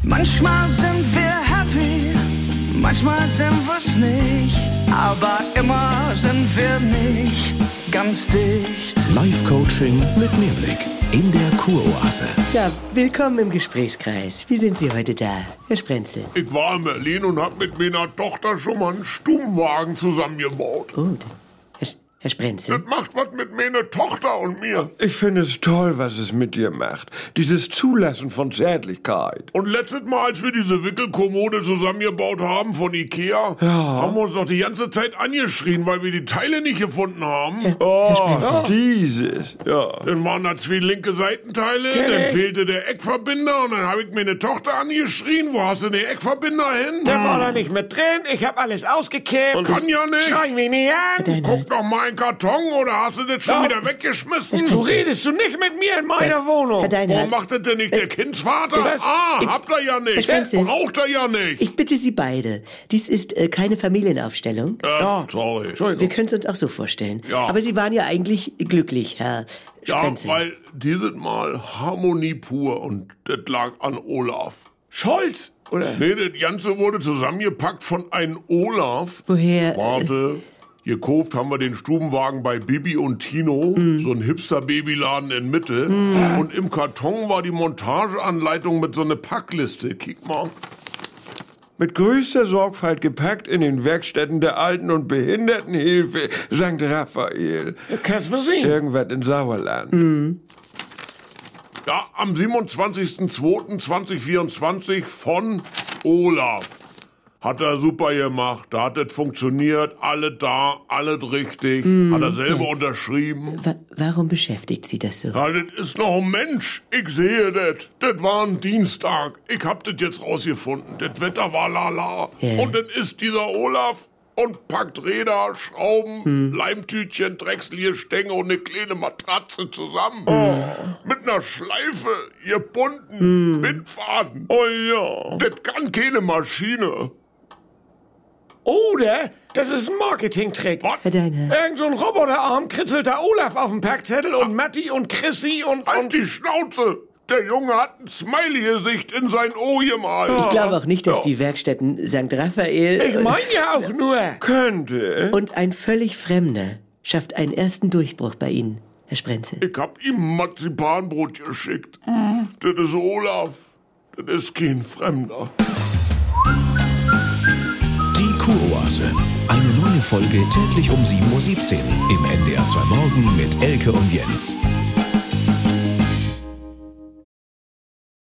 Manchmal sind wir happy, manchmal sind wir's nicht, aber immer sind wir nicht ganz dicht. Live-Coaching mit Mehrblick in der Kuroase. Ja, willkommen im Gesprächskreis. Wie sind Sie heute da, Herr Sprenzel? Ich war in Berlin und hab mit meiner Tochter schon mal einen Stubenwagen zusammengebaut. Gut. Herr Sprenzel? Das macht was mit meiner Tochter und mir. Ich finde es toll, was es mit dir macht. Dieses Zulassen von Zärtlichkeit. Und letztes Mal, als wir diese Wickelkommode zusammengebaut haben von Ikea, haben wir uns doch die ganze Zeit angeschrien, weil wir die Teile nicht gefunden haben. Dieses, ja. Dann waren da 2 linke Seitenteile, dann fehlte der Eckverbinder und dann habe ich meine Tochter angeschrien. Wo hast du den Eckverbinder hin? Der war da nicht mit drin, ich hab alles ausgekippt. Kann ja nicht. Schrei mich nicht an. Guck doch mal einen Karton oder hast du das schon wieder weggeschmissen? So redest du nicht mit mir in meiner Wohnung. Herr Deinhardt, Warum macht das denn nicht der Kindsvater? Habt ihr ja nicht. Sprenzel, Braucht er ja nicht. ich bitte Sie beide. Dies ist keine Familienaufstellung. Sorry. Wir können es uns auch so vorstellen. Ja. Aber Sie waren ja eigentlich glücklich, Herr Ja, Sprenzel. weil dieses Mal Harmonie pur und das lag an Olaf. Scholz, oder? Nee, das Ganze wurde zusammengepackt von einem Olaf. Woher? Warte. Gekauft haben wir den Stubenwagen bei Bibi und Tino, so ein Hipster-Babyladen in Mitte. Und im Karton war die Montageanleitung mit so einer Packliste. Kick mal. Mit größter Sorgfalt gepackt in den Werkstätten der Alten- und Behindertenhilfe St. Raphael. Kannst du sehen. Irgendwas in Sauerland. Ja, am 27.02.2024 von Olaf. Hat er super gemacht, da hat das funktioniert, alle da, alles richtig, hat er selber unterschrieben. Warum beschäftigt Sie das so? Ja, das ist noch ein Mensch, ich sehe das. Das war ein Dienstag, ich hab das jetzt rausgefunden, das Wetter war lala. Ja. Und dann ist dieser Olaf und packt Räder, Schrauben, Leimtütchen, Drechselgestänge und eine kleine Matratze zusammen. Mit einer Schleife, gebunden, Bindfaden. Oh ja. Das kann keine Maschine. Oder das ist ein Marketing-Trick. Herr Deinhardt. Irgend so ein Roboterarm kritzelt da Olaf auf dem Packzettel und Matti und Chrissy und... Halt die Schnauze! Der Junge hat ein Smiley-Gesicht in sein O gemalt. Ich glaube auch nicht, dass die Werkstätten St. Raphael Ich meine ja auch nur. Könnte. und ein völlig Fremder schafft einen ersten Durchbruch bei Ihnen, Herr Sprenzel. Ich hab ihm Marzipanbrot geschickt. Das ist Olaf. Das ist kein Fremder. Die Kuroase. Eine neue Folge täglich um 7:17 Uhr im NDR 2 Morgen mit Elke und Jens.